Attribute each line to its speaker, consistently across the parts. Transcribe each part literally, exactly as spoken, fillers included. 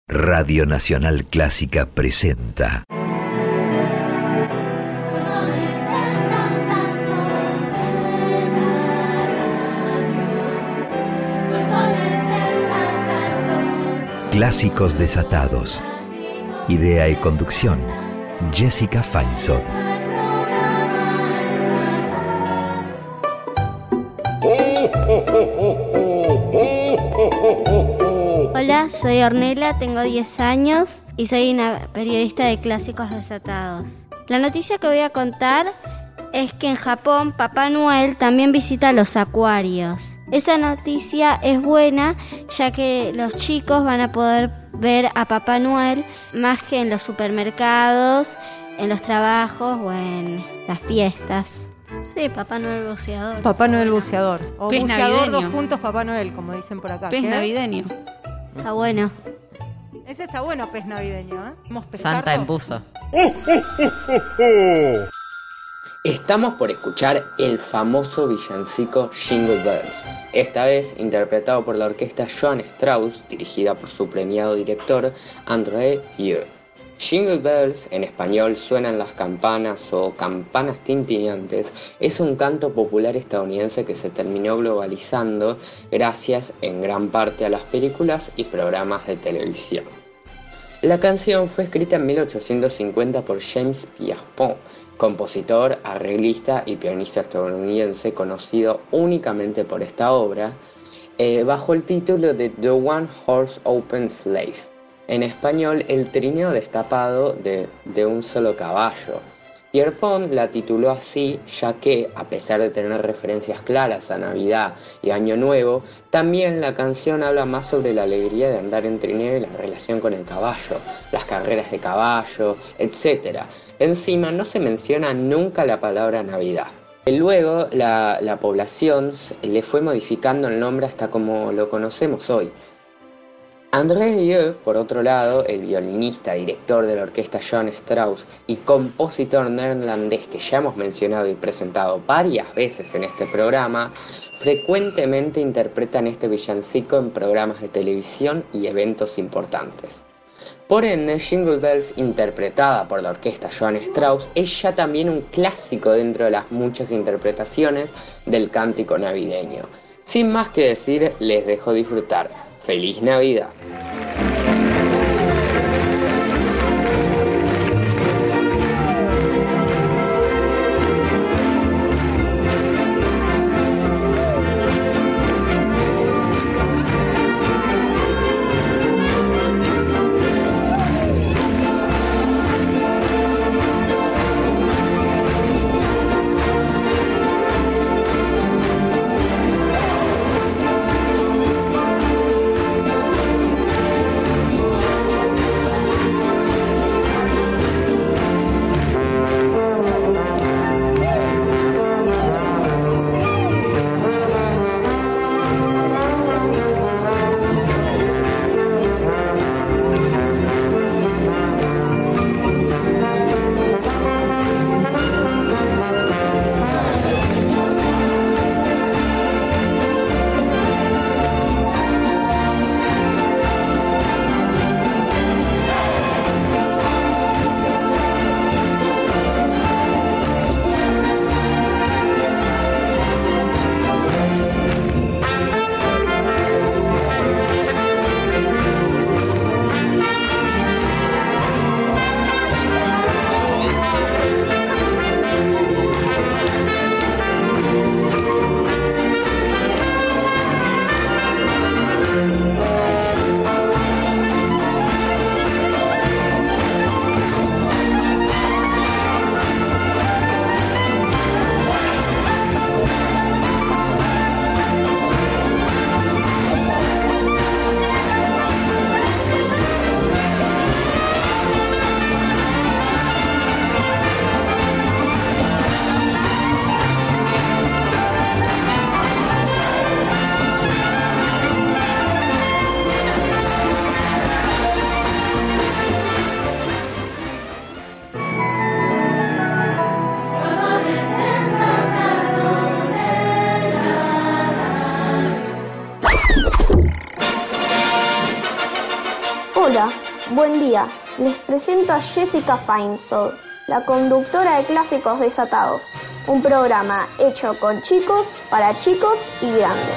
Speaker 1: Radio Nacional Clásica presenta Clásicos Desatados. Idea y conducción, Jessica Feinsohn.
Speaker 2: Hola, soy Ornella, tengo diez años y soy una periodista de Clásicos Desatados. La noticia que voy a contar es que en Japón Papá Noel también visita los acuarios. Esa noticia es buena, ya que los chicos van a poder ver a Papá Noel más que en los supermercados, en los trabajos o en las fiestas. Sí, Papá Noel buceador.
Speaker 3: Papá Noel buceador. O
Speaker 4: Pez
Speaker 3: buceador,
Speaker 4: navideño.
Speaker 3: dos puntos, Papá Noel, como dicen por acá.
Speaker 4: Pez
Speaker 3: ¿Qué?
Speaker 4: navideño.
Speaker 2: Está bueno.
Speaker 3: Ese está bueno, pez navideño, ¿eh? Vamos a pescarlo.
Speaker 5: Santa en buzo.
Speaker 6: Estamos por escuchar el famoso villancico Jingle Bells, esta vez interpretado por la orquesta Johann Strauss, dirigida por su premiado director André Rieu. Jingle Bells, en español Suenan las campanas o Campanas tintineantes, es un canto popular estadounidense que se terminó globalizando gracias en gran parte a las películas y programas de televisión. La canción fue escrita en mil ochocientos cincuenta por James Pierpont, compositor, arreglista y pianista estadounidense conocido únicamente por esta obra, eh, bajo el título de The One Horse Open Sleigh, en español el trineo destapado de, de un solo caballo. Pierpont la tituló así ya que, a pesar de tener referencias claras a Navidad y Año Nuevo, también la canción habla más sobre la alegría de andar en trineo y la relación con el caballo, las carreras de caballo, etcétera. Encima no se menciona nunca la palabra Navidad. Luego la, la población le fue modificando el nombre hasta como lo conocemos hoy. André Rieu, por otro lado, el violinista, director de la orquesta Johann Strauss y compositor neerlandés que ya hemos mencionado y presentado varias veces en este programa, frecuentemente interpretan este villancico en programas de televisión y eventos importantes. Por ende, Jingle Bells, interpretada por la orquesta Johann Strauss, es ya también un clásico dentro de las muchas interpretaciones del cántico navideño. Sin más que decir, les dejo disfrutar. ¡Feliz Navidad!
Speaker 4: Hola, buen día. Les presento a Jessica Feinsold, la conductora de Clásicos Desatados, un programa hecho con chicos, para chicos y grandes.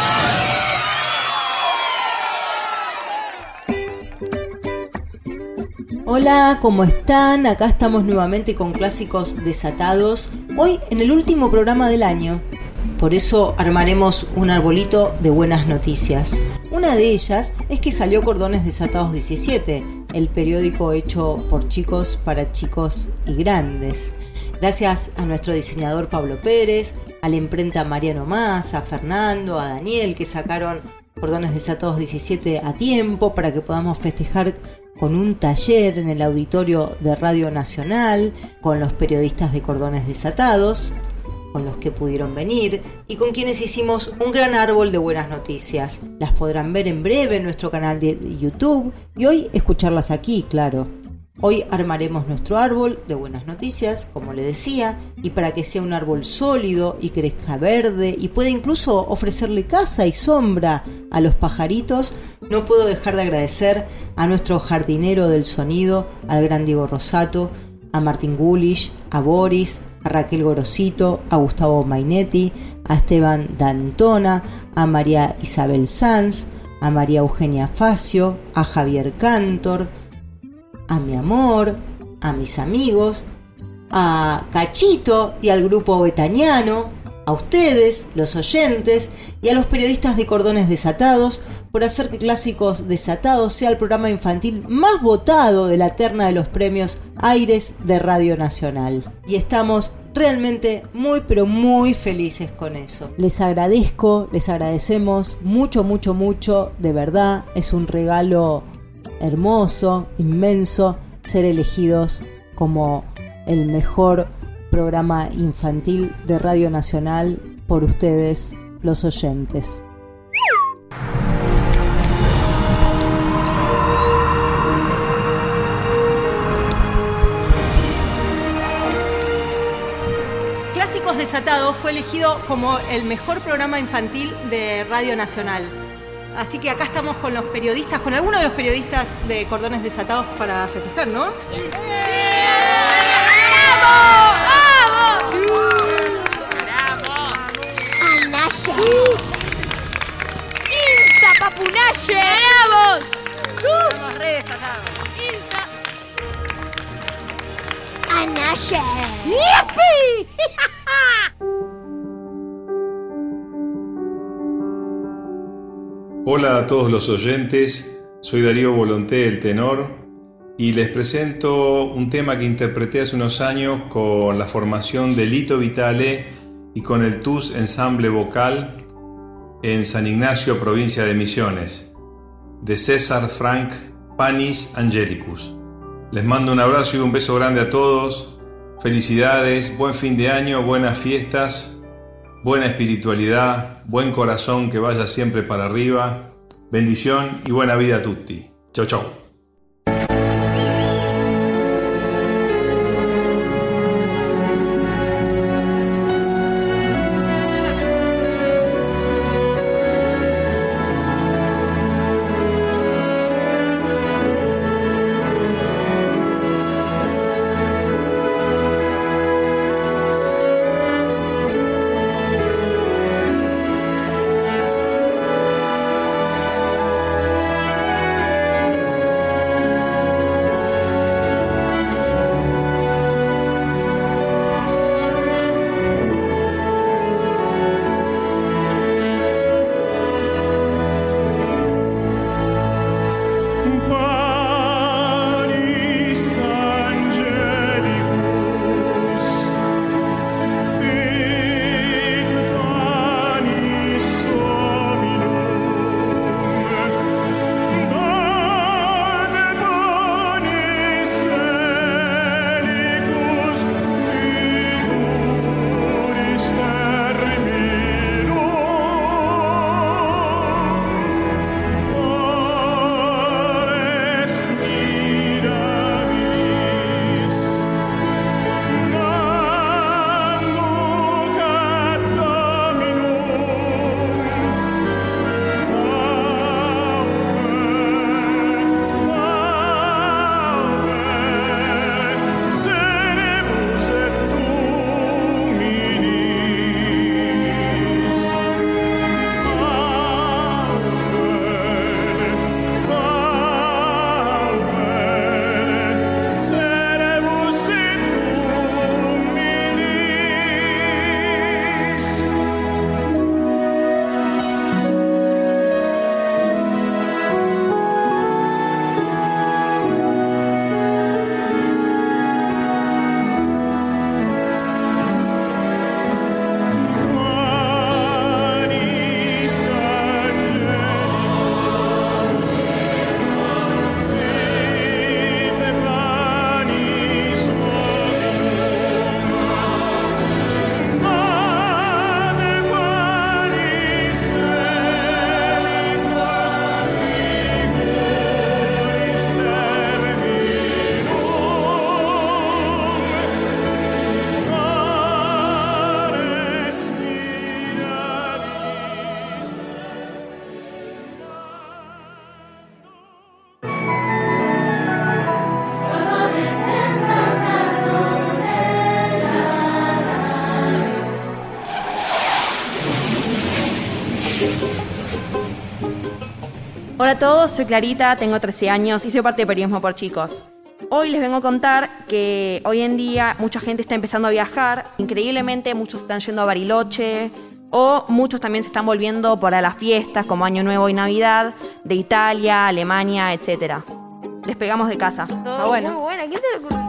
Speaker 5: Hola, ¿cómo están? Acá estamos nuevamente con Clásicos Desatados, hoy en el último programa del año. Por eso armaremos un arbolito de buenas noticias. Una de ellas es que salió Cordones Desatados diecisiete, el periódico hecho por chicos para chicos y grandes. Gracias a nuestro diseñador Pablo Pérez, a la imprenta Mariano Más, a Fernando, a Daniel, que sacaron Cordones Desatados diecisiete a tiempo para que podamos festejar con un taller en el auditorio de Radio Nacional, con los periodistas de Cordones Desatados, con los que pudieron venir y con quienes hicimos un gran árbol de buenas noticias. Las podrán ver en breve en nuestro canal de YouTube y hoy escucharlas aquí, claro. Hoy armaremos nuestro árbol de buenas noticias, como le decía, y para que sea un árbol sólido y crezca verde y pueda incluso ofrecerle casa y sombra a los pajaritos, no puedo dejar de agradecer a nuestro jardinero del sonido, al gran Diego Rosato, a Martín Gulish, a Boris, a Raquel Gorosito, a Gustavo Mainetti, a Esteban D'Antona, a María Isabel Sanz, a María Eugenia Facio, a Javier Cantor, a mi amor, a mis amigos, a Cachito y al grupo betaniano, a ustedes, los oyentes, y a los periodistas de Cordones Desatados por hacer que Clásicos Desatados sea el programa infantil más votado de la terna de los premios Aires de Radio Nacional. Y estamos realmente muy pero muy felices con eso. Les agradezco, les agradecemos mucho, mucho, mucho, de verdad, es un regalo hermoso, inmenso, ser elegidos como el mejor programa infantil de Radio Nacional por ustedes, los oyentes.
Speaker 3: Clásicos Desatados fue elegido como el mejor programa infantil de Radio Nacional. Así que acá estamos con los periodistas, con algunos de los periodistas de Cordones Desatados para festejar, ¿no?
Speaker 7: ¡Bravo! ¡Bravo!
Speaker 4: ¡Anaye!
Speaker 7: ¡Insta, papunaye! ¡Bravo! Estamos re desatados. ¡Insta!
Speaker 4: ¡Anaye!
Speaker 7: ¡Yipi!
Speaker 8: Hola a todos los oyentes, soy Darío Volonté, el tenor, y les presento un tema que interpreté hace unos años con la formación de Lito Vitale y con el T U S Ensamble Vocal en San Ignacio, provincia de Misiones, de César Frank Panis Angelicus. Les mando un abrazo y un beso grande a todos, felicidades, buen fin de año, buenas fiestas, buena espiritualidad, buen corazón que vaya siempre para arriba, bendición y buena vida a tutti. Chau, chau.
Speaker 9: Hola a todos, soy Clarita, tengo trece años y soy parte de Periodismo por Chicos. Hoy les vengo a contar que hoy en día mucha gente está empezando a viajar. Increíblemente muchos están yendo a Bariloche o muchos también se están volviendo para las fiestas como Año Nuevo y Navidad de Italia, Alemania, etcétera. Despegamos de casa. Está bueno.
Speaker 7: Muy buena, ¿quién se le ocurrió?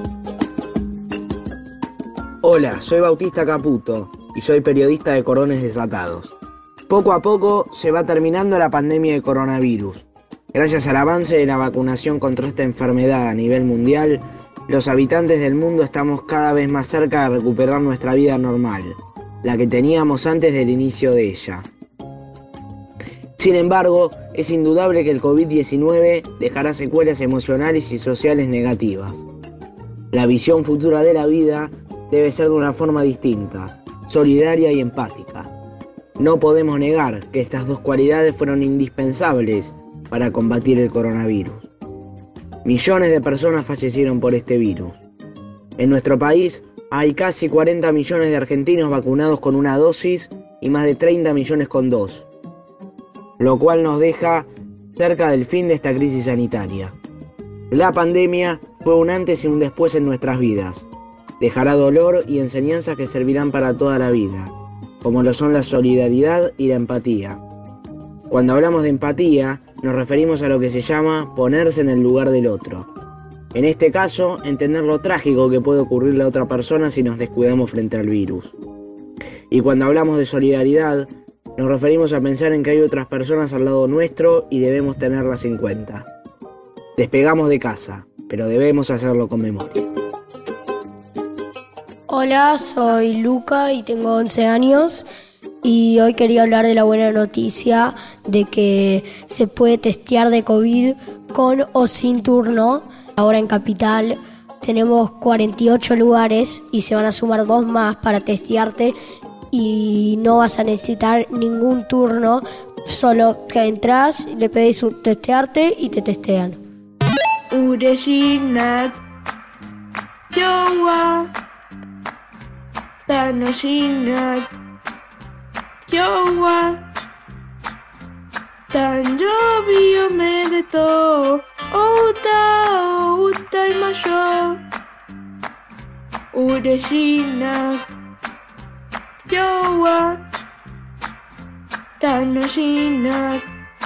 Speaker 10: Hola, soy Bautista Caputo y soy periodista de Cordones Desatados. Poco a poco se va terminando la pandemia de coronavirus. Gracias al avance de la vacunación contra esta enfermedad a nivel mundial, los habitantes del mundo estamos cada vez más cerca de recuperar nuestra vida normal, la que teníamos antes del inicio de ella. Sin embargo, es indudable que el covid diecinueve dejará secuelas emocionales y sociales negativas. La visión futura de la vida debe ser de una forma distinta, solidaria y empática. No podemos negar que estas dos cualidades fueron indispensables para combatir el coronavirus. Millones de personas fallecieron por este virus. En nuestro país hay casi cuarenta millones de argentinos vacunados con una dosis y más de treinta millones con dos, lo cual nos deja cerca del fin de esta crisis sanitaria. La pandemia fue un antes y un después en nuestras vidas. Dejará dolor y enseñanzas que servirán para toda la vida, como lo son la solidaridad y la empatía. Cuando hablamos de empatía, nos referimos a lo que se llama ponerse en el lugar del otro. En este caso, entender lo trágico que puede ocurrirle a otra persona si nos descuidamos frente al virus. Y cuando hablamos de solidaridad, nos referimos a pensar en que hay otras personas al lado nuestro y debemos tenerlas en cuenta. Despegamos de casa, pero debemos hacerlo con memoria.
Speaker 11: Hola, soy Luca y tengo once años. Y hoy quería hablar de la buena noticia de que se puede testear de COVID con o sin turno. Ahora en Capital tenemos cuarenta y ocho lugares y se van a sumar dos más para testearte y no vas a necesitar ningún turno, solo que entras, le pedís un testearte y te testean.
Speaker 12: Uresinat Yowa Tanosinat Yowa Tanjobio me de to Outa outa imayo Uresina Yowa Tanoshina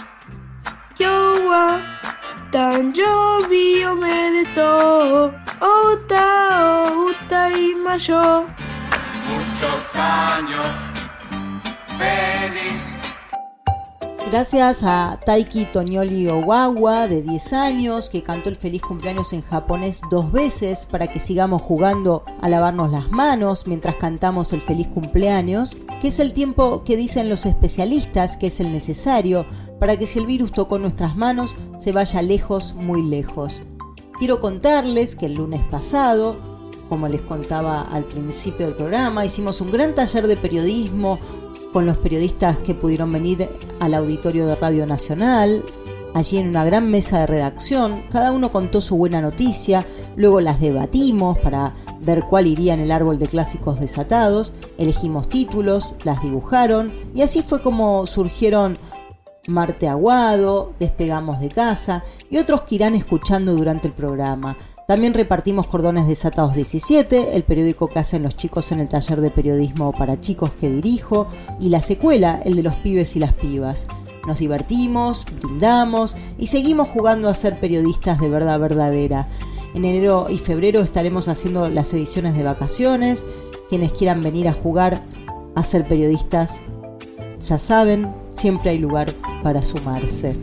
Speaker 12: Yowa Tanjobio me de to Outa outa imayo.
Speaker 13: Muchos años feliz.
Speaker 5: Gracias a Taiki Toñoli Ogawa, de diez años, que cantó el feliz cumpleaños en japonés dos veces para que sigamos jugando a lavarnos las manos mientras cantamos el feliz cumpleaños, que es el tiempo que dicen los especialistas que es el necesario para que si el virus tocó nuestras manos se vaya lejos, muy lejos. Quiero contarles que el lunes pasado, como les contaba al principio del programa, hicimos un gran taller de periodismo con los periodistas que pudieron venir al auditorio de Radio Nacional. Allí en una gran mesa de redacción, cada uno contó su buena noticia, luego las debatimos para ver cuál iría en el árbol de clásicos desatados, elegimos títulos, las dibujaron y así fue como surgieron Marte Aguado, Despegamos de casa y otros que irán escuchando durante el programa. También repartimos Cordones Desatados diecisiete, el periódico que hacen los chicos en el taller de periodismo para chicos que dirijo, y la secuela, el de los pibes y las pibas. Nos divertimos, brindamos y seguimos jugando a ser periodistas de verdad verdadera. En enero y febrero estaremos haciendo las ediciones de vacaciones. Quienes quieran venir a jugar a ser periodistas, ya saben, siempre hay lugar para sumarse.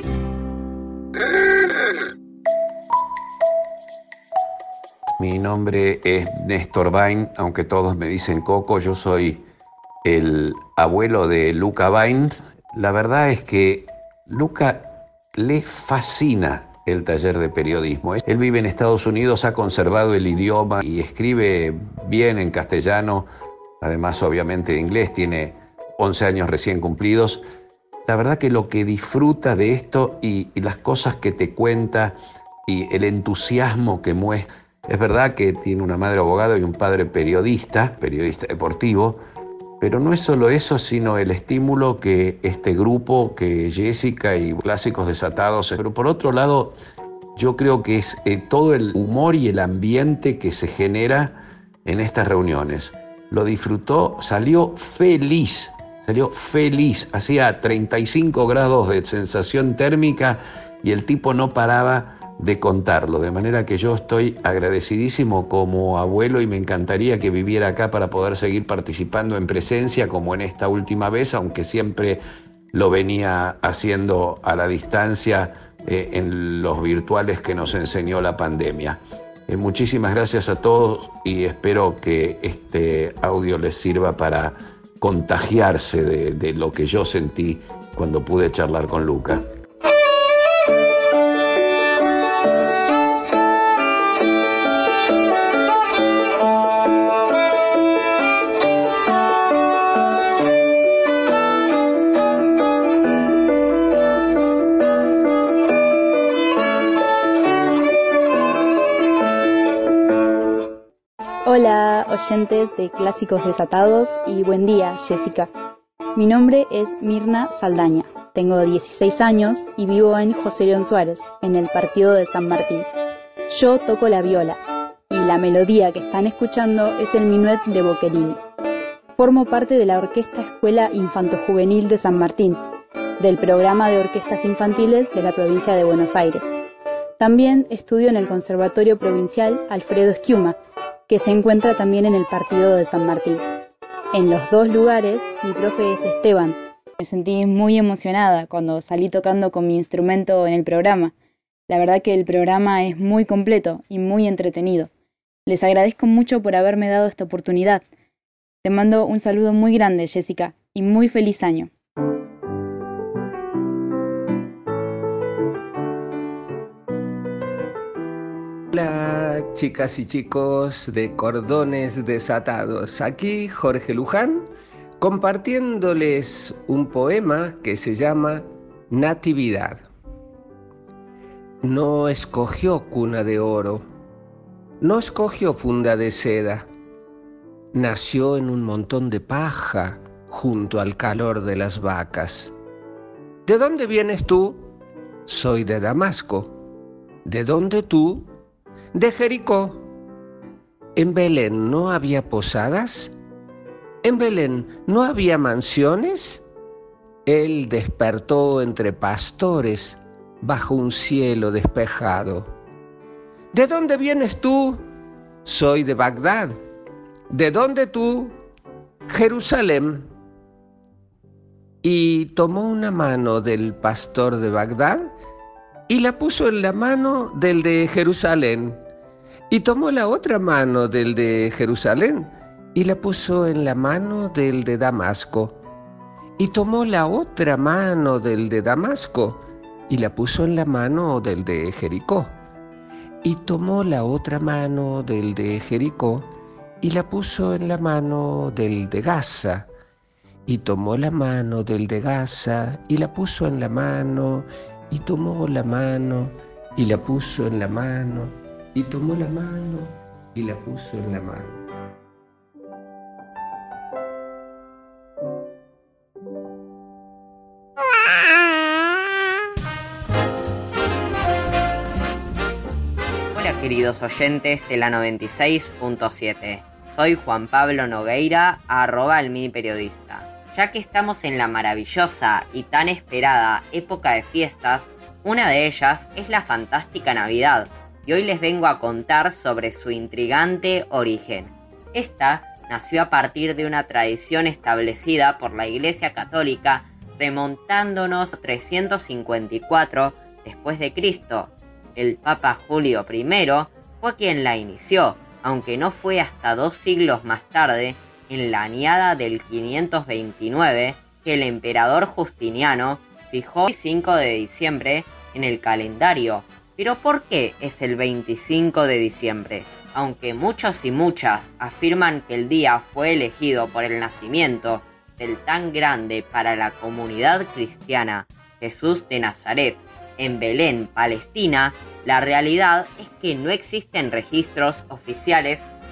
Speaker 14: Mi nombre es Néstor Bain, aunque todos me dicen Coco, yo soy el abuelo de Luca Bain. La verdad es que Luca le fascina el taller de periodismo. Él vive en Estados Unidos, ha conservado el idioma y escribe bien en castellano, además obviamente de inglés, tiene once años recién cumplidos. La verdad que lo que disfruta de esto y, y las cosas que te cuenta y el entusiasmo que muestra. Es verdad que tiene una madre abogada y un padre periodista, periodista deportivo, Pero no es solo eso, sino el estímulo que este grupo, que Jessica y Clásicos Desatados, pero por otro lado, yo creo que es eh, todo el humor y el ambiente que se genera en estas reuniones. Lo disfrutó, salió feliz, salió feliz. Hacía treinta y cinco grados de sensación térmica y el tipo no paraba de contarlo. De manera que yo estoy agradecidísimo como abuelo y me encantaría que viviera acá para poder seguir participando en presencia como en esta última vez, aunque siempre lo venía haciendo a la distancia eh, en los virtuales que nos enseñó la pandemia. Eh, muchísimas gracias a todos y espero que este audio les sirva para contagiarse de, de lo que yo sentí cuando pude charlar con Luca.
Speaker 15: Hola, oyentes de Clásicos Desatados y buen día, Jessica. Mi nombre es Mirna Saldaña, tengo dieciséis años y vivo en José León Suárez, en el partido de San Martín. Yo toco la viola y la melodía que están escuchando es el minuet de Boccherini. Formo parte de la Orquesta Escuela Infanto-Juvenil de San Martín, del programa de orquestas infantiles de la provincia de Buenos Aires. También estudio en el Conservatorio Provincial Alfredo Eschiuma, que se encuentra también en el partido de San Martín. En los dos lugares, mi profe es Esteban. Me sentí muy emocionada cuando salí tocando con mi instrumento en el programa. La verdad que el programa es muy completo y muy entretenido. Les agradezco mucho por haberme dado esta oportunidad. Te mando un saludo muy grande, Jessica, y muy feliz año.
Speaker 16: Hola chicas y chicos de Cordones Desatados, aquí Jorge Luján compartiéndoles un poema que se llama Natividad. No escogió cuna de oro, no escogió funda de seda, nació en un montón de paja junto al calor de las vacas. ¿De dónde vienes tú? Soy de Damasco. ¿De dónde tú? De Jericó. ¿En Belén no había posadas? ¿En Belén no había mansiones? Él despertó entre pastores bajo un cielo despejado. ¿De dónde vienes tú? Soy de Bagdad. ¿De dónde tú? Jerusalén. Y tomó una mano del pastor de Bagdad y la puso en la mano del de Jerusalén. Y tomó la otra mano del de Jerusalén y la puso en la mano del de Damasco. Y tomó la otra mano del de Damasco y la puso en la mano del de Jericó. Y tomó la otra mano del de Jericó y la puso en la mano del de Gaza. Y tomó la mano del de Gaza y la puso en la mano, y tomó la mano y la puso en la mano, y tomó la mano y la puso en la mano.
Speaker 6: Hola queridos oyentes de la noventa y seis punto siete. Soy Juan Pablo Nogueira, arroba el mini periodista. Ya que estamos en la maravillosa y tan esperada época de fiestas, una de ellas es la fantástica Navidad, y hoy les vengo a contar sobre su intrigante origen. Esta nació a partir de una tradición establecida por la Iglesia Católica remontándonos a trescientos cincuenta y cuatro después de Cristo. El Papa Julio primero fue quien la inició, aunque no fue hasta dos siglos más tarde, en la añada del quinientos veintinueve, que el emperador Justiniano fijó el cinco de diciembre en el calendario. Pero ¿por qué es el veinticinco de diciembre? Aunque muchos y muchas afirman que el día fue elegido por el nacimiento del tan grande para la comunidad cristiana Jesús de Nazaret en Belén, Palestina, la realidad es que no existen registros oficiales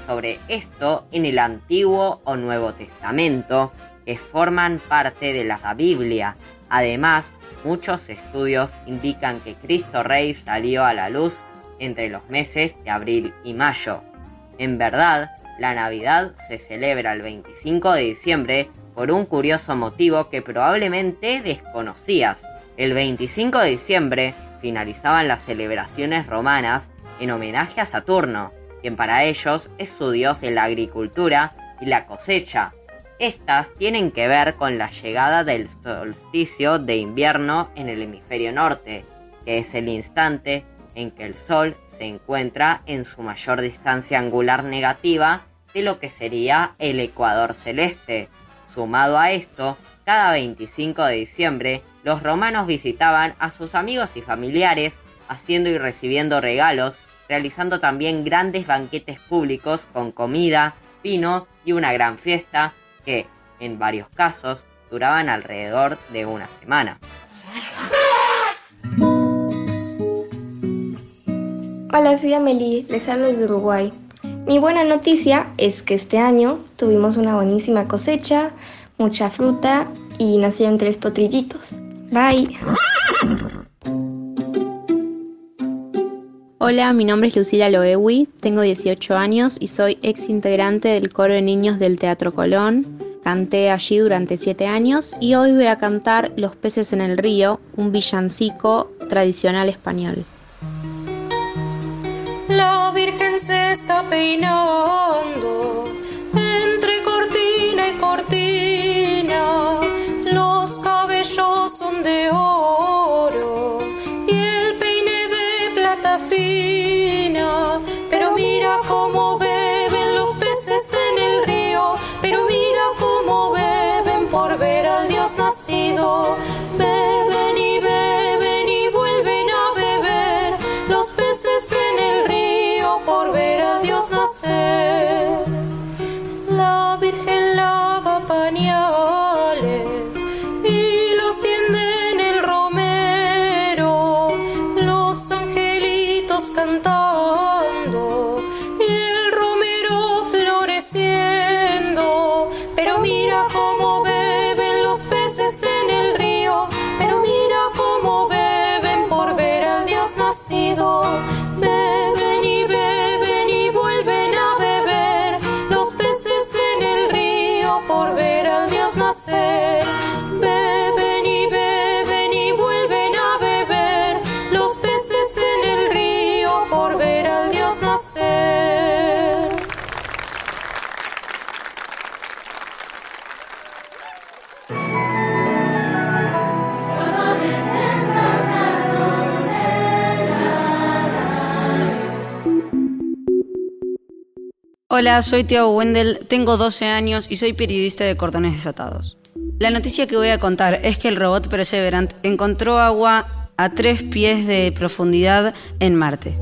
Speaker 17: sobre esto en el Antiguo o Nuevo Testamento, que forman parte de la Biblia. Además, muchos estudios indican que Cristo Rey salió a la luz entre los meses de abril y mayo. En verdad, la Navidad se celebra el veinticinco de diciembre por un curioso motivo que probablemente desconocías. El veinticinco de diciembre finalizaban las celebraciones romanas en homenaje a Saturno, quien para ellos es su dios de la agricultura y la cosecha. Estas tienen que ver con la llegada del solsticio de invierno en el hemisferio norte, que es el instante en que el Sol se encuentra en su mayor distancia angular negativa de lo que sería el ecuador celeste. Sumado a esto, cada veinticinco de diciembre, los romanos visitaban a sus amigos y familiares, haciendo y recibiendo regalos, realizando también grandes banquetes públicos con comida, vino y una gran fiesta que, en varios casos, duraban alrededor de una semana.
Speaker 4: Hola, soy Amelie, les hablo desde Uruguay. Mi buena noticia es que este año tuvimos una buenísima cosecha, mucha fruta y nacieron tres potrillitos. Bye.
Speaker 18: Hola, mi nombre es Lucila Loewi, tengo dieciocho años y soy ex integrante del coro de niños del Teatro Colón. Canté allí durante siete años y hoy voy a cantar Los peces en el río, un villancico tradicional español.
Speaker 19: La Virgen se está peinando entre cortina y cortina, los cabellos son de oro y el peine de plata fina, pero mira cómo beben los peces en el río, pero mira cómo beben por ver al Dios nacido, beben y beben y vuelven a beber los peces en el río por ver a Dios nacer. La Virgen lava pañales y los tiende en el romero, los angelitos cantando y el romero floreciendo, pero mira cómo beben los peces en el río, pero mira cómo beben por ver al Dios nacido, beben y beben y vuelven a beber los peces en el río por ver al Dios nacer, beben y beben y vuelven a beber los peces en el río por ver al Dios nacer.
Speaker 20: Hola, soy Tiago Wendel, tengo doce años y soy periodista de Cordones Desatados. La noticia que voy a contar es que el robot Perseverant encontró agua a tres pies de profundidad en Marte.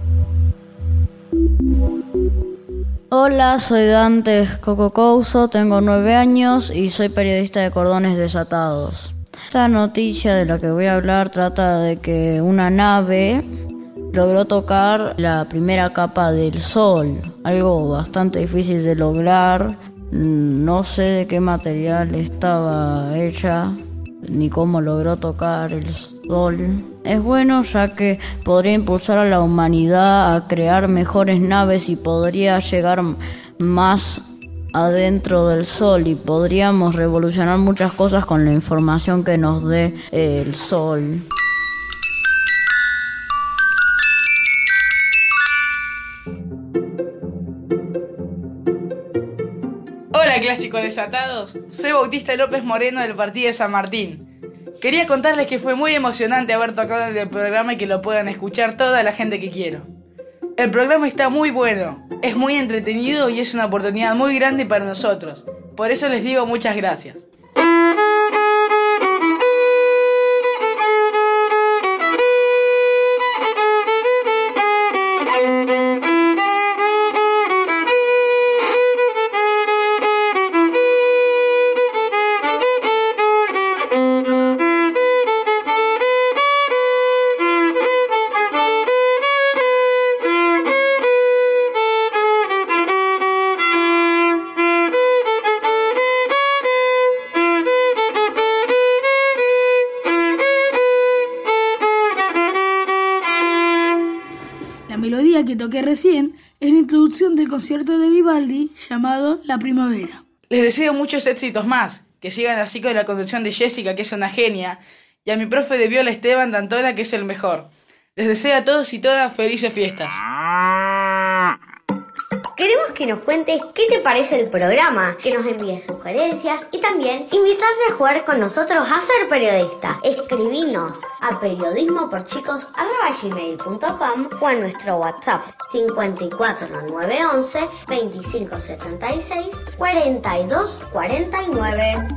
Speaker 21: Hola, soy Dante Coco Couso, tengo nueve años y soy periodista de Cordones Desatados. Esta noticia de la que voy a hablar trata de que una nave logró tocar la primera capa del Sol, algo bastante difícil de lograr. No sé de qué material estaba hecha, ni cómo logró tocar el Sol. Es bueno ya que podría impulsar a la humanidad a crear mejores naves y podría llegar más adentro del Sol y podríamos revolucionar muchas cosas con la información que nos dé el Sol.
Speaker 22: Hola clásicos desatados, soy Bautista López Moreno del partido de San Martín. Quería contarles que fue muy emocionante haber tocado en el programa y que lo puedan escuchar toda la gente que quiero. El programa está muy bueno, es muy entretenido y es una oportunidad muy grande para nosotros. Por eso les digo muchas gracias.
Speaker 1: melodía que toqué recién es la introducción del concierto de Vivaldi llamado La Primavera.
Speaker 22: Les deseo muchos éxitos más, que sigan así con la conducción de Jessica, que es una genia, y a mi profe de viola Esteban Dantona, que es el mejor. Les deseo a todos y todas felices fiestas.
Speaker 2: Queremos que nos cuentes qué te parece el programa, que nos envíes sugerencias y también invitarte a jugar con nosotros a ser periodista. Escribinos a periodismoporchicos arroba gmail punto com o a nuestro WhatsApp cincuenta y cuatro nueve once veinticinco setenta y seis cuarenta y dos cuarenta y nueve.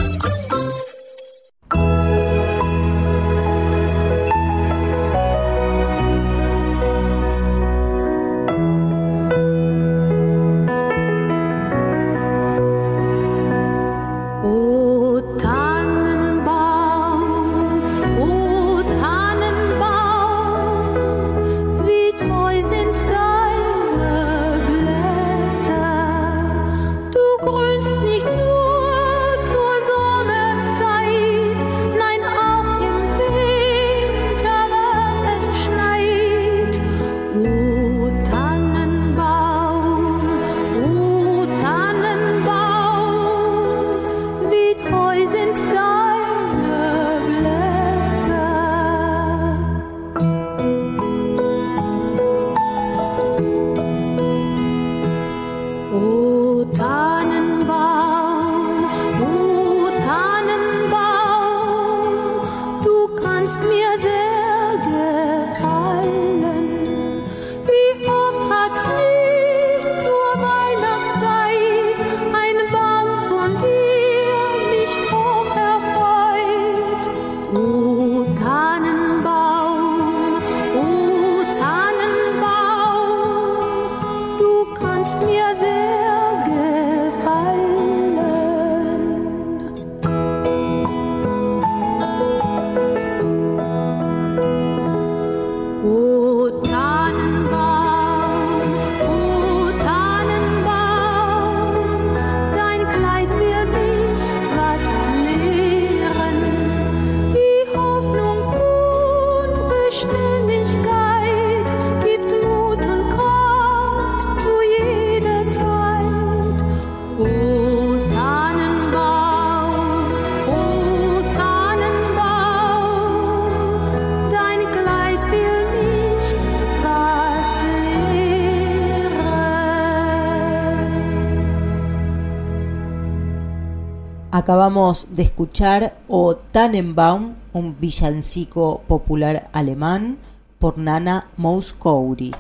Speaker 5: Acabamos de escuchar O Tannenbaum, un villancico popular alemán, por Nana Mouskouri.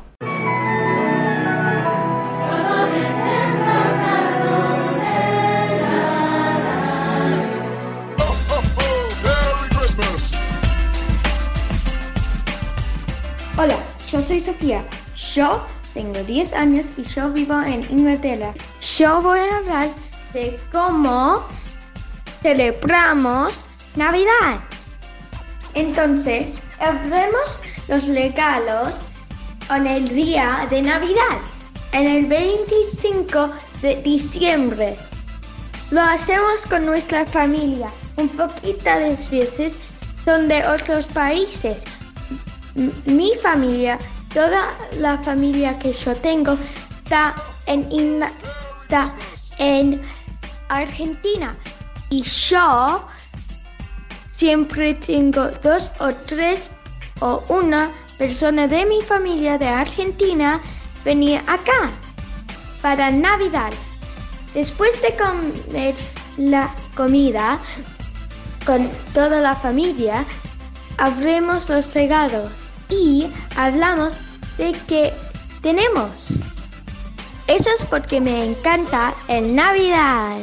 Speaker 12: Hola, yo soy Sofía. Yo tengo diez años y yo vivo en Inglaterra. Yo voy a hablar de cómo celebramos Navidad. Entonces, abrimos los regalos en el día de Navidad, en el veinticinco de diciembre. Lo hacemos con nuestra familia. Un poquito de veces son de otros países. M- mi familia, toda la familia que yo tengo, está en, Ingl- está en Argentina. Y yo siempre tengo dos o tres o una persona de mi familia de Argentina venir acá para Navidad. Después de comer la comida con toda la familia, abrimos los regalos y hablamos de qué tenemos. Eso es porque me encanta el Navidad.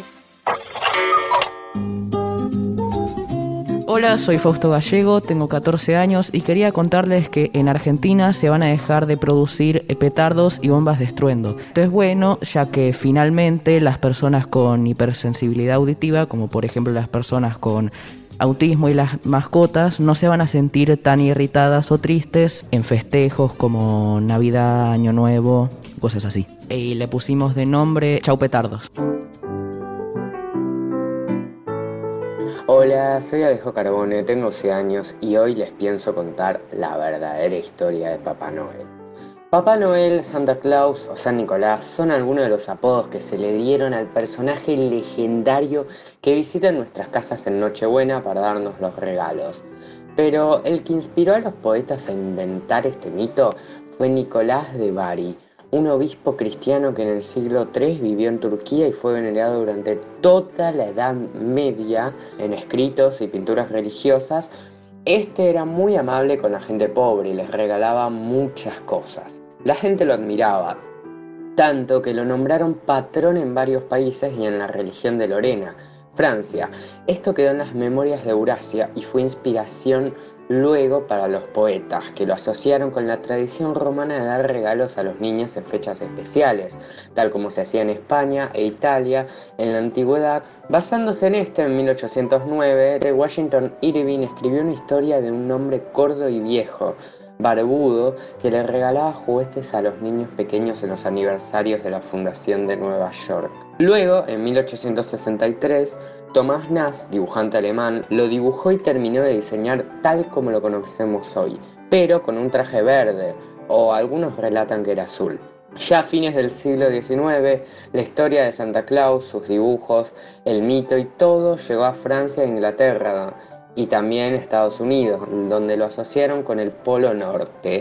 Speaker 23: Hola, soy Fausto Gallego, tengo catorce años y quería contarles que en Argentina se van a dejar de producir petardos y bombas de estruendo. Esto es bueno, ya que finalmente las personas con hipersensibilidad auditiva, como por ejemplo las personas con autismo y las mascotas, no se van a sentir tan irritadas o tristes en festejos como Navidad, Año Nuevo, cosas así. Y le pusimos de nombre Chau Petardos.
Speaker 6: Hola, soy Alejo Carbone, tengo once años y hoy les pienso contar la verdadera historia de Papá Noel. Papá Noel, Santa Claus o San Nicolás son algunos de los apodos que se le dieron al personaje legendario que visita nuestras casas en Nochebuena para darnos los regalos. Pero el que inspiró a los poetas a inventar este mito fue Nicolás de Bari, un obispo cristiano que en el siglo tercero vivió en Turquía y fue venerado durante toda la Edad Media en escritos y pinturas religiosas. Este era muy amable con la gente pobre y les regalaba muchas cosas. La gente lo admiraba, tanto que lo nombraron patrón en varios países y en la religión de Lorena, Francia. Esto quedó en las memorias de Eurasia y fue inspiración luego para los poetas, que lo asociaron con la tradición romana de dar regalos a los niños en fechas especiales, tal como se hacía en España e Italia en la antigüedad. Basándose en esto, en mil ochocientos nueve, Washington Irving escribió una historia de un hombre gordo y viejo, barbudo, que le regalaba juguetes a los niños pequeños en los aniversarios de la fundación de Nueva York. Luego, en mil ochocientos sesenta y tres, Thomas Nast, dibujante alemán, lo dibujó y terminó de diseñar tal como lo conocemos hoy, pero con un traje verde, o algunos relatan que era azul. Ya a fines del siglo diecinueve, la historia de Santa Claus, sus dibujos, el mito y todo llegó a Francia e Inglaterra, y también Estados Unidos, donde lo asociaron con el Polo Norte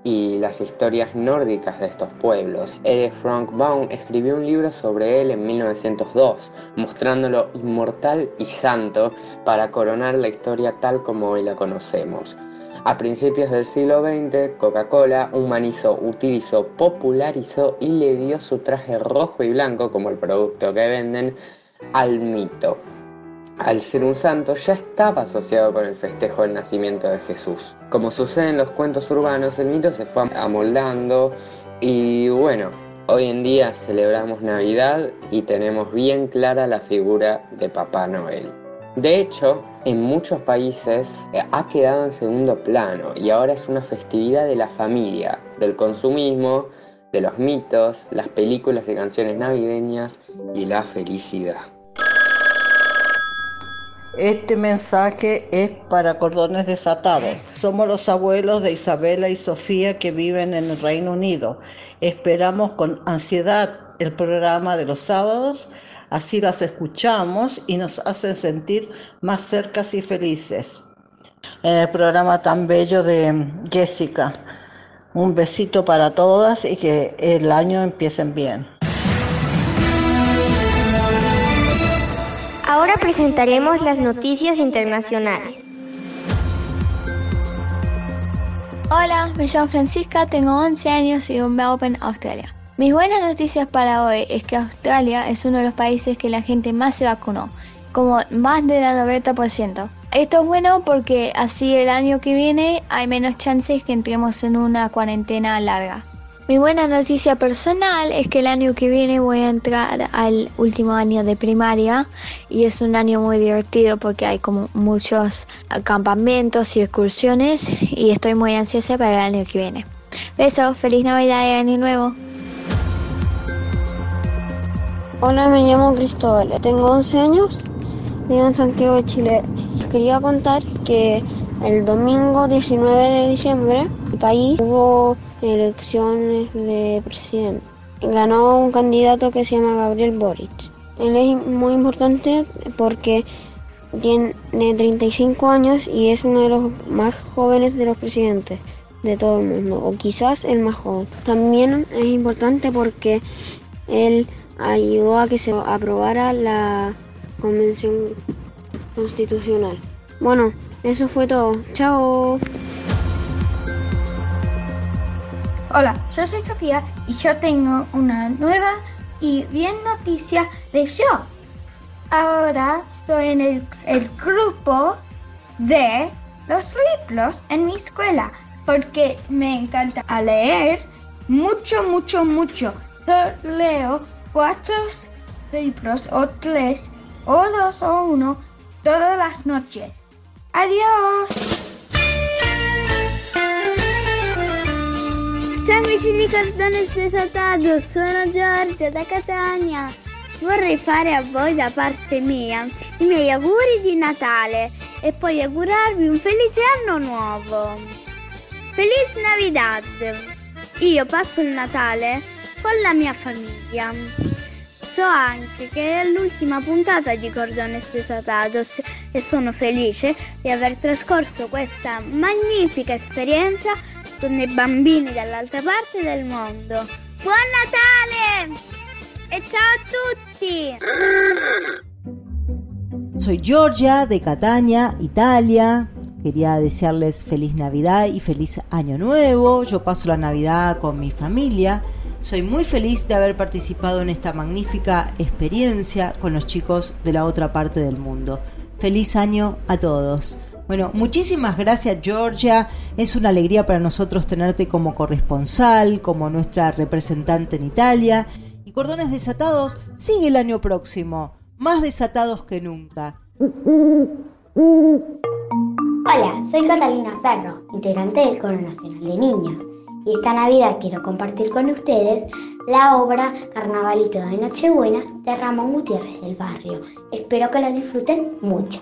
Speaker 6: y las historias nórdicas de estos pueblos. E. Frank Baum escribió un libro sobre él en mil novecientos dos, mostrándolo inmortal y santo para coronar la historia tal como hoy la conocemos. A principios del siglo veinte, Coca-Cola humanizó, utilizó, popularizó y le dio su traje rojo y blanco, como el producto que venden, al mito. Al ser un santo, ya estaba asociado con el festejo del nacimiento de Jesús. Como sucede en los cuentos urbanos, el mito se fue amoldando y bueno, hoy en día celebramos Navidad y tenemos bien clara la figura de Papá Noel. De hecho, en muchos países eh, ha quedado en segundo plano y ahora es una festividad de la familia, del consumismo, de los mitos, las películas y canciones navideñas y la felicidad.
Speaker 3: Este mensaje es para Cordones Desatados. Somos los abuelos de Isabela y Sofía que viven en el Reino Unido. Esperamos con ansiedad el programa de los sábados, así las escuchamos y nos hacen sentir más cercas y felices. En el programa tan bello de Jessica. Un besito para todas y que el año empiecen bien.
Speaker 4: Ahora presentaremos las noticias internacionales.
Speaker 12: Hola, me llamo Francisca, tengo once años y vivo en Melbourne, Australia. Mis buenas noticias para hoy es que Australia es uno de los países que la gente más se vacunó, como más del noventa por ciento. Esto es bueno porque así el año que viene hay menos chances que entremos en una cuarentena larga. Mi buena noticia personal es que el año que viene voy a entrar al último año de primaria y es un año muy divertido porque hay como muchos campamentos y excursiones y estoy muy ansiosa para el año que viene. Besos, feliz Navidad y Año Nuevo.
Speaker 8: Hola, me llamo Cristóbal, tengo once años, vivo en Santiago de Chile. Les quería contar que el domingo diecinueve de diciembre en el país hubo elecciones de presidente. Ganó un candidato que se llama Gabriel Boric. Él es muy importante porque tiene treinta y cinco años y es uno de los más jóvenes de los presidentes de todo el mundo, o quizás el más joven. También es importante porque él ayudó a que se aprobara la Convención Constitucional. Bueno, eso fue todo. Chao.
Speaker 9: Hola, yo soy Sofía y yo tengo una nueva y bien noticia de yo. Ahora estoy en el, el grupo de los libros en mi escuela porque me encanta leer mucho, mucho, mucho. Yo leo cuatro libros o tres o dos o uno todas las noches. Adiós.
Speaker 24: Ciao amici di Cordones Desatados, sono Giorgia da Catania. Vorrei fare a voi da parte mia i miei auguri di Natale e poi augurarvi un felice anno nuovo. Feliz Navidad! io passo il Natale con la mia famiglia. So anche che è l'ultima puntata di Cordones Desatados e sono felice di aver trascorso questa magnifica esperienza con i bambini dall'altra parte del mondo. Buon Natale e ciao a tutti!
Speaker 5: Soy Giorgia de Catania, Italia. Quería desearles feliz Navidad y feliz Año Nuevo. Yo paso la Navidad con mi familia. Soy muy feliz de haber participado en esta magnífica experiencia con los chicos de la otra parte del mundo. Feliz año a todos. Bueno, muchísimas gracias, Giorgia. Es una alegría para nosotros tenerte como corresponsal, como nuestra representante en Italia. Y Cordones Desatados sigue el año próximo, más desatados que nunca.
Speaker 2: Hola, soy Catalina Ferro, integrante del Coro Nacional de Niñas. Y esta Navidad quiero compartir con ustedes la obra Carnavalito de Nochebuena de Ramón Gutiérrez del Barrio. Espero que la disfruten mucho.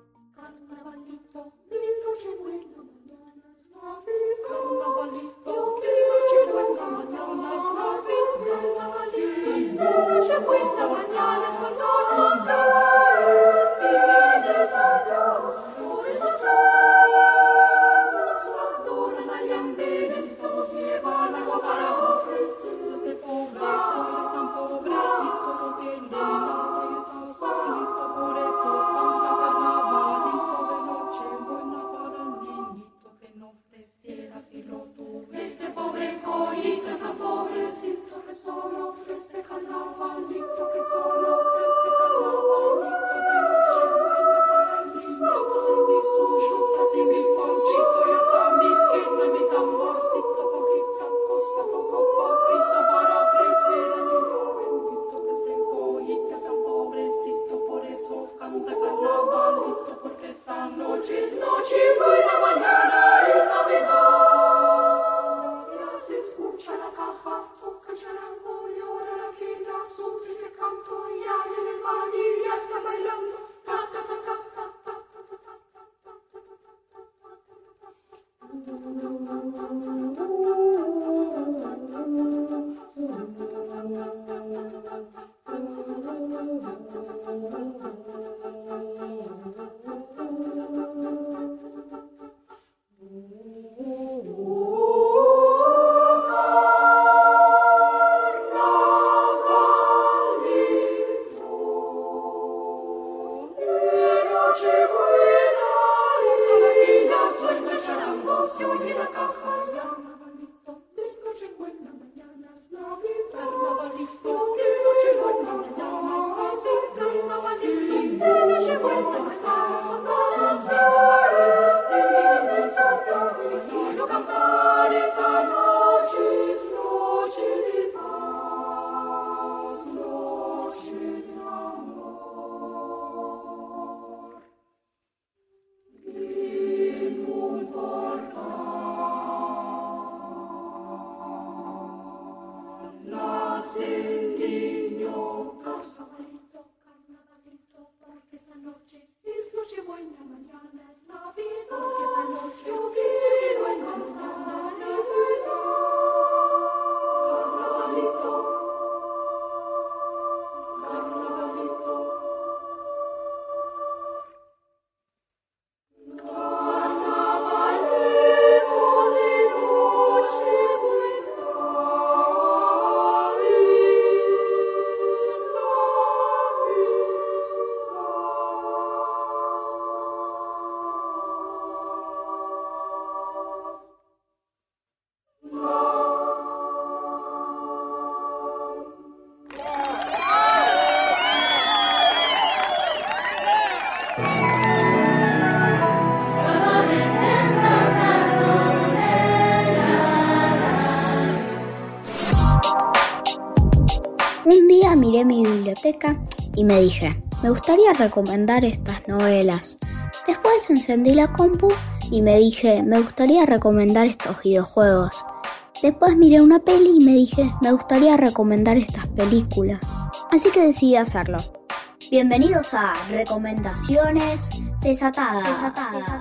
Speaker 24: Un día miré mi biblioteca y me dije, me gustaría recomendar estas novelas. Después encendí la compu y me dije, me gustaría recomendar estos videojuegos. Después miré una peli y me dije, me gustaría recomendar estas películas. Así que decidí hacerlo. Bienvenidos a Recomendaciones Desatadas. Desatadas. Desatadas.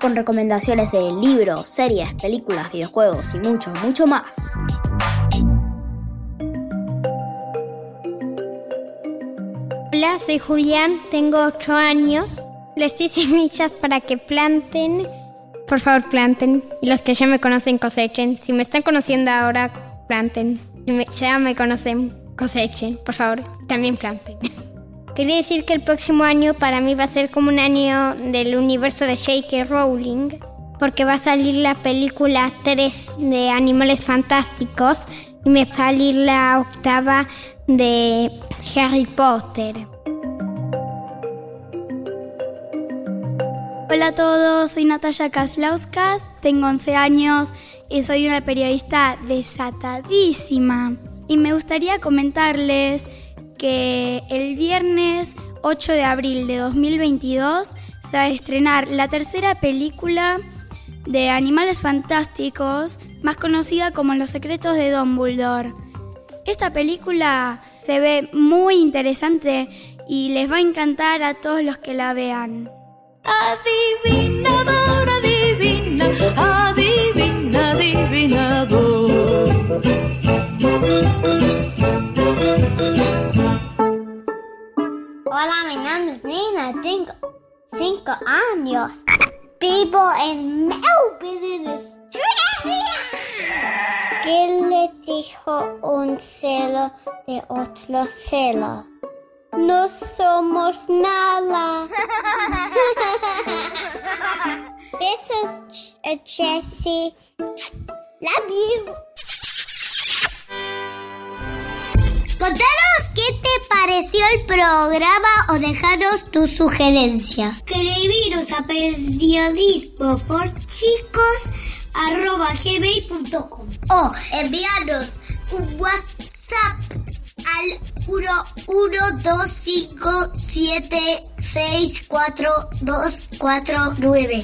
Speaker 7: con recomendaciones de libros, series, películas, videojuegos y mucho, mucho más.
Speaker 10: Hola, soy Julián, tengo ocho años. Les doy semillas para que planten. Por favor, planten. Y los que ya me conocen, cosechen. Si me están conociendo ahora, planten. Si me, ya me conocen, cosechen. Por favor, también planten. Quería decir que el próximo año para mí va a ser como un año del universo de J K Rowling, porque va a salir la película tres de Animales Fantásticos y me va a salir la octava de Harry Potter.
Speaker 11: Hola a todos, soy Natalia Kaslauskas, tengo once años y soy una periodista desatadísima. Y me gustaría comentarles que el viernes ocho de abril de dos mil veintidós se va a estrenar la tercera película de Animales Fantásticos, más conocida como Los Secretos de Dumbledore. Esta película se ve muy interesante y les va a encantar a todos los que la vean.
Speaker 19: Adivinador, adivina, adivina, adivinador.
Speaker 24: Hola, mi nombre es Nina, tengo cinco años. Vivo en Melbourne, Australia. ¿Qué le dijo un celo de otro celo? No somos nada. Besos, Jessie. Love you. Contanos qué te pareció el programa o dejaros tus sugerencias. Escribiros a periodismo por chicos arroba gmail punto com o enviarnos un WhatsApp al uno uno dos cinco siete seis cuatro dos cuatro nueve.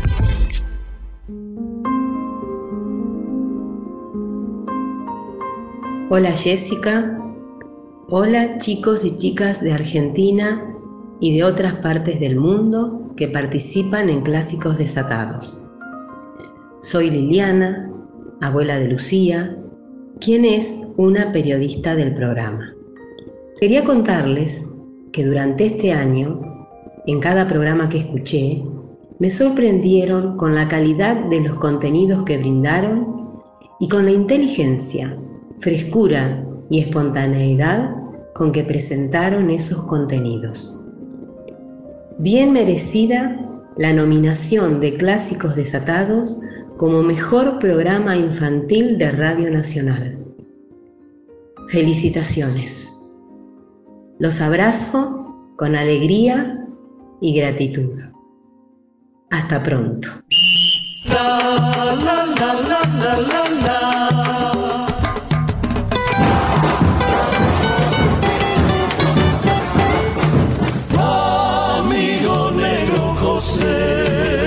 Speaker 13: Hola Jessica, hola chicos y chicas de Argentina y de otras partes del mundo que participan en Clásicos Desatados. Soy Liliana, abuela de Lucía, quien es una periodista del programa. Quería contarles que durante este año, en cada programa que escuché, me sorprendieron con la calidad de los contenidos que brindaron y con la inteligencia, frescura y espontaneidad con que presentaron esos contenidos. Bien merecida la nominación de Clásicos Desatados como mejor programa infantil de Radio Nacional. Felicitaciones. Los abrazo con alegría y gratitud. Hasta pronto.
Speaker 19: La, la, la, la, la, la, la. Amigo negro José.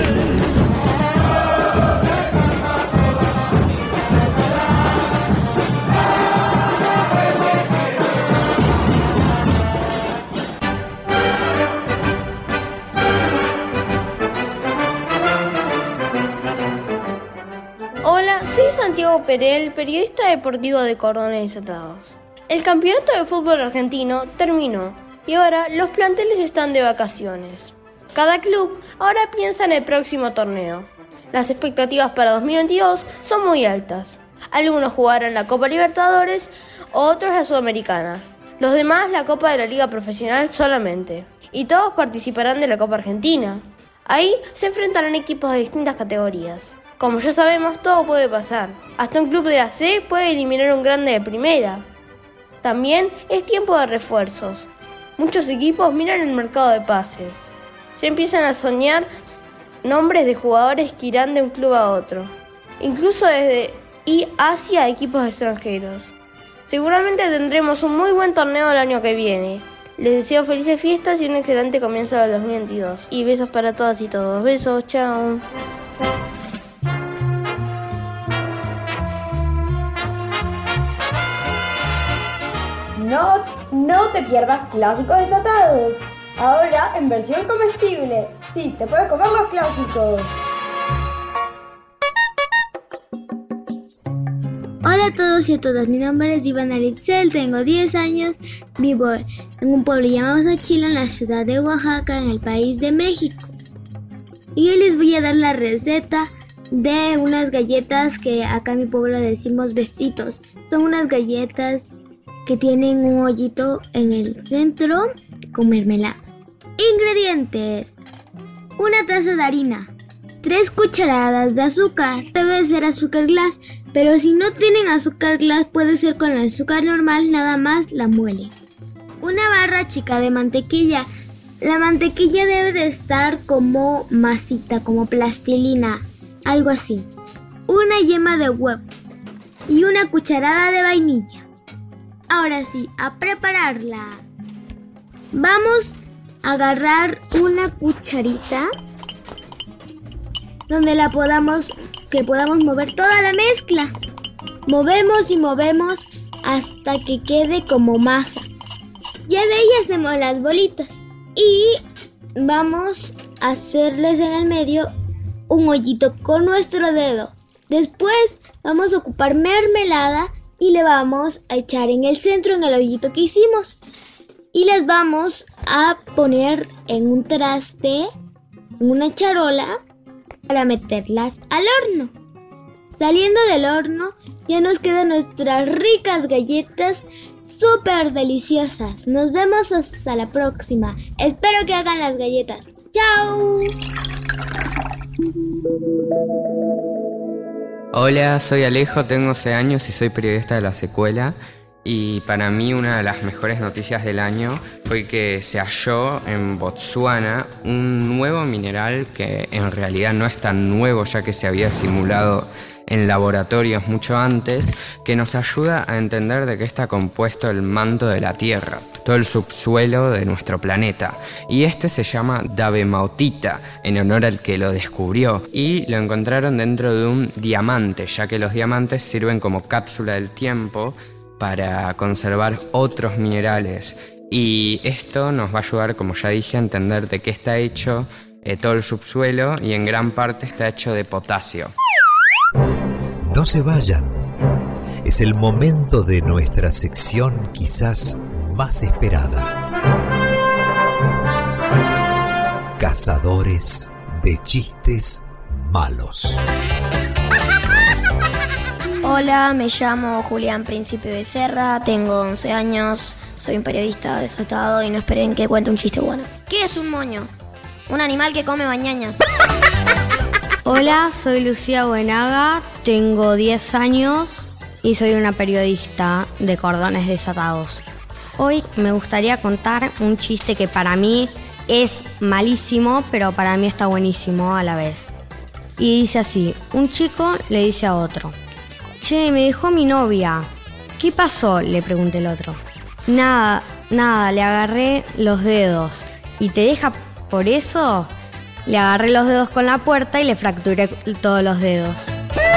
Speaker 25: Soy Santiago Perel, periodista deportivo de Cordones Desatados. El campeonato de fútbol argentino terminó y ahora los planteles están de vacaciones. Cada club ahora piensa en el próximo torneo. Las expectativas para dos mil veintidós son muy altas. Algunos jugarán la Copa Libertadores, otros la Sudamericana. Los demás la Copa de la Liga Profesional solamente. Y todos participarán de la Copa Argentina. Ahí se enfrentarán equipos de distintas categorías. Como ya sabemos, todo puede pasar. Hasta un club de la C puede eliminar un grande de primera. También es tiempo de refuerzos. Muchos equipos miran el mercado de pases. Ya empiezan a soñar nombres de jugadores que irán de un club a otro. Incluso desde y hacia equipos extranjeros. Seguramente tendremos un muy buen torneo el año que viene. Les deseo felices fiestas y un excelente comienzo del dos mil veintidós. Y besos para todas y todos. Besos, chao.
Speaker 26: No, no te pierdas Clásicos Desatados. Ahora en versión comestible. Sí, te puedes comer los clásicos.
Speaker 24: Hola a todos y a todas, mi nombre es Iván Alexel, tengo diez años, vivo en un pueblo llamado Xochila, en la ciudad de Oaxaca, en el país de México. Y hoy les voy a dar la receta de unas galletas que acá en mi pueblo decimos besitos. Son unas galletas que tienen un hoyito en el centro con mermelada. Ingredientes: una taza de harina, tres cucharadas de azúcar, debe ser azúcar glass, pero si no tienen azúcar glass puede ser con el azúcar normal, nada más la muelen. Una barra chica de mantequilla. La mantequilla debe de estar como masita, como plastilina, algo así. Una yema de huevo y una cucharada de vainilla. Ahora sí, a prepararla. Vamos a agarrar una cucharita donde la podamos, que podamos mover toda la mezcla. Movemos y movemos hasta que quede como masa. Ya de ahí hacemos las bolitas y vamos a hacerles en el medio un hoyito con nuestro dedo. Después vamos a ocupar mermelada y le vamos a echar en el centro, en el hoyito que hicimos. Y las vamos a poner en un traste, en una charola, para meterlas al horno. Saliendo del horno ya nos quedan nuestras ricas galletas súper deliciosas. Nos vemos hasta la próxima. Espero que hagan las galletas. ¡Chao!
Speaker 6: Hola, soy Alejo, tengo once años y soy periodista de La Secuela. Y para mí una de las mejores noticias del año fue que se halló en Botsuana un nuevo mineral que en realidad no es tan nuevo, ya que se había simulado en laboratorios mucho antes, que nos ayuda a entender de qué está compuesto el manto de la Tierra, todo el subsuelo de nuestro planeta. Y este se llama Dabemautita, en honor al que lo descubrió, y lo encontraron dentro de un diamante, ya que los diamantes sirven como cápsula del tiempo para conservar otros minerales. Y esto nos va a ayudar, como ya dije, a entender de qué está hecho eh, todo el subsuelo, y en gran parte está hecho de potasio.
Speaker 14: No se vayan. Es el momento de nuestra sección quizás más esperada. Cazadores de chistes malos.
Speaker 7: Hola, me llamo Julián Príncipe Becerra, tengo once años, soy un periodista desatado y no esperen que cuente un chiste bueno. ¿Qué es un moño? Un animal que come bañañas.
Speaker 10: Hola, soy Lucía Buenaga, tengo diez años y soy una periodista de Cordones Desatados. Hoy me gustaría contar un chiste que para mí es malísimo, pero para mí está buenísimo a la vez. Y dice así: un chico le dice a otro: che, me dejó mi novia. ¿Qué pasó?, le pregunta el otro. Nada, nada, le agarré los dedos. ¿Y te deja por eso? Le agarré los dedos con la puerta y le fracturé todos los dedos.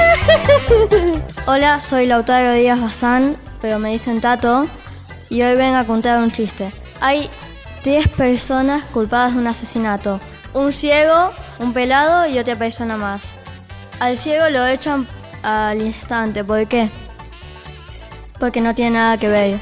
Speaker 21: Hola, soy Lautaro Díaz Bazán, pero me dicen Tato, y hoy vengo a contar un chiste. Hay diez personas culpadas de un asesinato: un ciego, un pelado y otra persona más. Al ciego lo echan al instante. ¿Por qué? Porque no tiene nada que ver.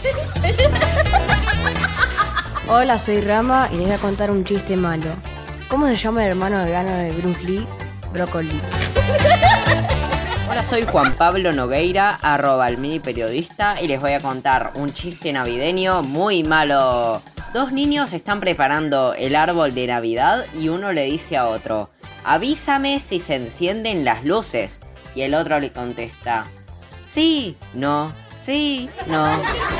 Speaker 15: Hola, soy Rama y les voy a contar un chiste malo. ¿Cómo se llama el hermano vegano de Bruce Lee? Brócoli.
Speaker 16: Hola, soy Juan Pablo Nogueira, arroba el mini periodista, y les voy a contar un chiste navideño muy malo. Dos niños están preparando el árbol de Navidad y uno le dice a otro: avísame si se encienden las luces. Y el otro le contesta: sí, no, sí, no.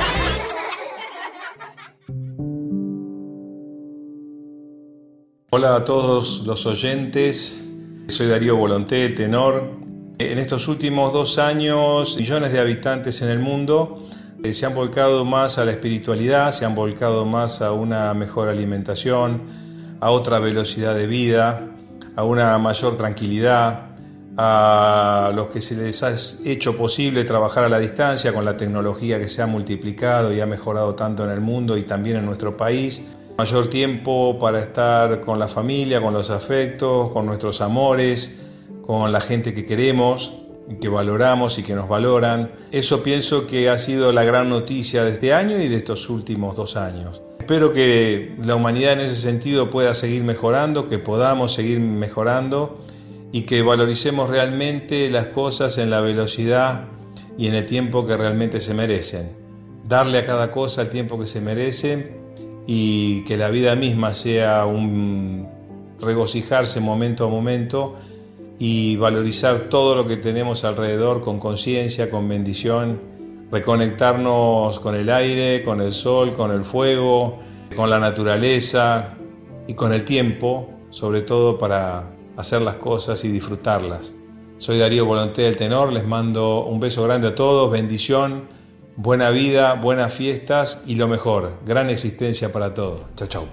Speaker 17: Hola a todos los oyentes, soy Darío Volonté, el tenor. En estos últimos dos años, millones de habitantes en el mundo eh, se han volcado más a la espiritualidad, se han volcado más a una mejor alimentación, a otra velocidad de vida, a una mayor tranquilidad, a los que se les ha hecho posible trabajar a la distancia con la tecnología que se ha multiplicado y ha mejorado tanto en el mundo y también en nuestro país. Mayor tiempo para estar con la familia, con los afectos, con nuestros amores, con la gente que queremos. que valoramos y que nos valoran. Eso pienso que ha sido la gran noticia de este año y de estos últimos dos años. Espero que la humanidad en ese sentido pueda seguir mejorando, que podamos seguir mejorando y que valoricemos realmente las cosas en la velocidad y en el tiempo que realmente se merecen. Darle a cada cosa el tiempo que se merece y que la vida misma sea un regocijarse momento a momento y valorizar todo lo que tenemos alrededor con conciencia, con bendición, reconectarnos con el aire, con el sol, con el fuego, con la naturaleza y con el tiempo, sobre todo para hacer las cosas y disfrutarlas. Soy Darío Volonté del Tenor, les mando un beso grande a todos, bendición, buena vida, buenas fiestas y lo mejor, gran existencia para todos. Chau, chau.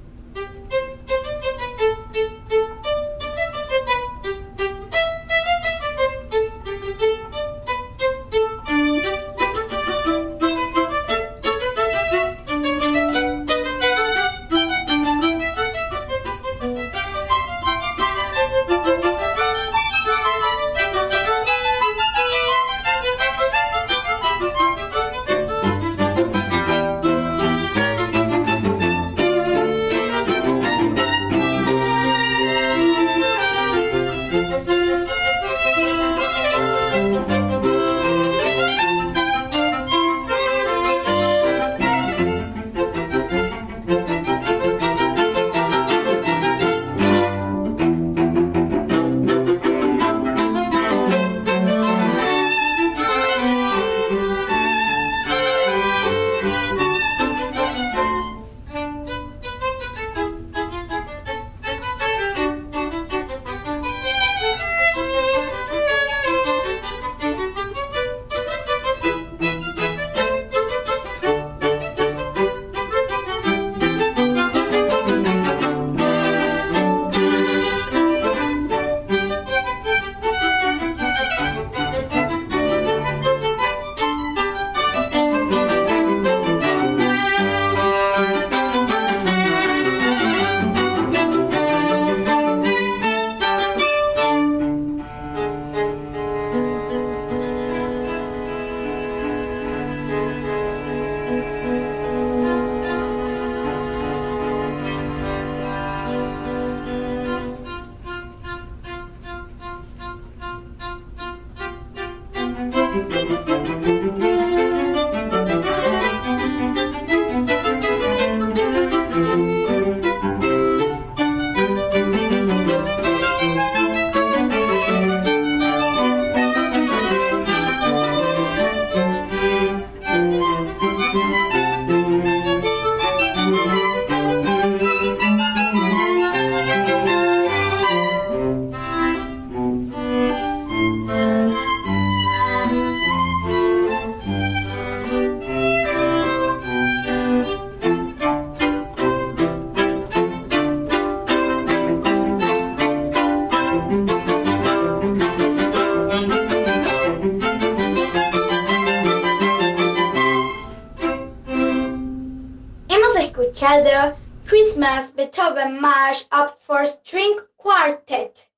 Speaker 24: Christmas Beethoven March Up for String Quartet.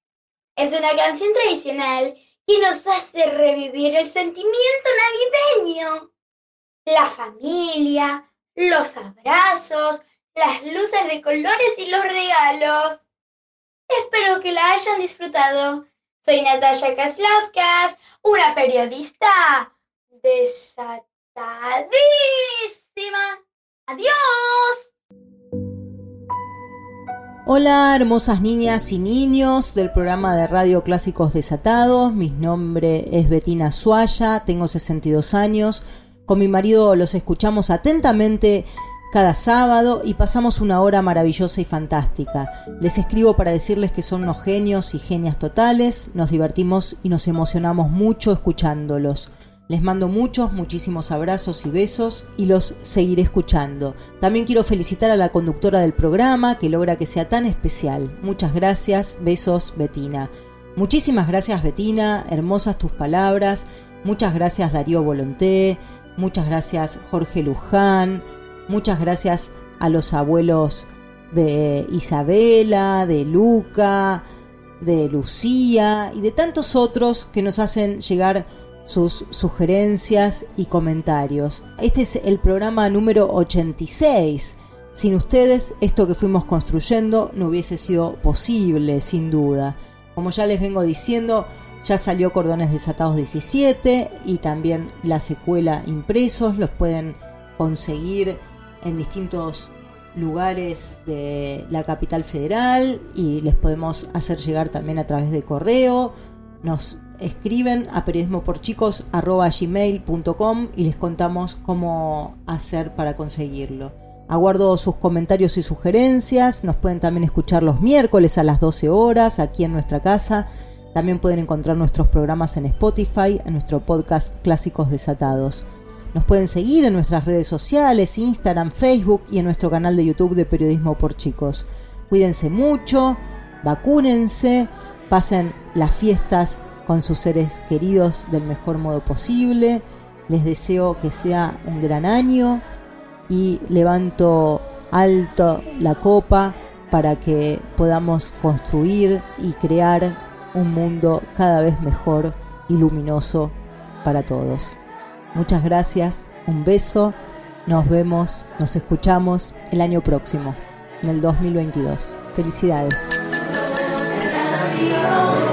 Speaker 24: Es una canción tradicional que nos hace revivir el sentimiento navideño. La familia, los abrazos, las luces de colores y los regalos. Espero que la hayan disfrutado. Soy Natalia Kaslauskas, una periodista desatadísima. ¡Adiós!
Speaker 5: Hola, hermosas niñas y niños del programa de Radio Clásicos Desatados. Mi nombre es Bettina Suaya, tengo sesenta y dos años. Con mi marido los escuchamos atentamente cada sábado y pasamos una hora maravillosa y fantástica. Les escribo para decirles que son unos genios y genias totales. Nos divertimos y nos emocionamos mucho escuchándolos. Les mando muchos, muchísimos abrazos y besos y los seguiré escuchando. También quiero felicitar a la conductora del programa que logra que sea tan especial. Muchas gracias, besos, Bettina. Muchísimas gracias, Bettina, hermosas tus palabras. Muchas gracias, Darío Volonté. Muchas gracias, Jorge Luján. Muchas gracias a los abuelos de Isabela, de Luca, de Lucía y de tantos otros que nos hacen llegar sus sugerencias y comentarios. Este es el programa número ochenta y seis. Sin ustedes, esto que fuimos construyendo no hubiese sido posible, sin duda. Como ya les vengo diciendo, ya salió Cordones Desatados diecisiete y también la secuela impresos. Los pueden conseguir en distintos lugares de la capital federal y les podemos hacer llegar también a través de correo. Nos escriben a periodismoporchicos arroba gmail punto com y les contamos cómo hacer para conseguirlo. Aguardo sus comentarios y sugerencias. Nos pueden también escuchar los miércoles a las doce horas aquí en nuestra casa. También pueden encontrar nuestros programas en Spotify, en nuestro podcast Clásicos Desatados. Nos pueden seguir en nuestras redes sociales, Instagram, Facebook y en nuestro canal de YouTube de Periodismo por Chicos. Cuídense mucho, vacúnense, pasen las fiestas con sus seres queridos del mejor modo posible. Les deseo que sea un gran año y levanto alto la copa para que podamos construir y crear un mundo cada vez mejor y luminoso para todos. Muchas gracias, un beso, nos vemos, nos escuchamos el año próximo, en el dos mil veintidós. Felicidades.